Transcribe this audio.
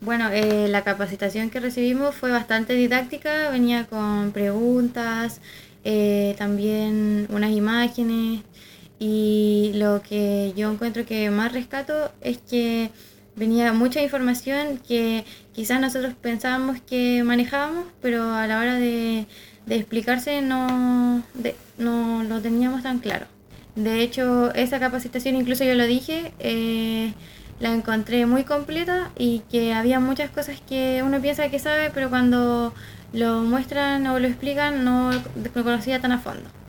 Bueno, la capacitación que recibimos fue bastante didáctica, venía con preguntas, también unas imágenes y lo que yo encuentro que más rescato es que venía mucha información que quizás nosotros pensábamos que manejábamos, pero a la hora de explicarse no lo teníamos tan claro. De hecho, esa capacitación, incluso yo lo dije, la encontré muy completa y que había muchas cosas que uno piensa que sabe, pero cuando lo muestran o lo explican no lo conocía tan a fondo.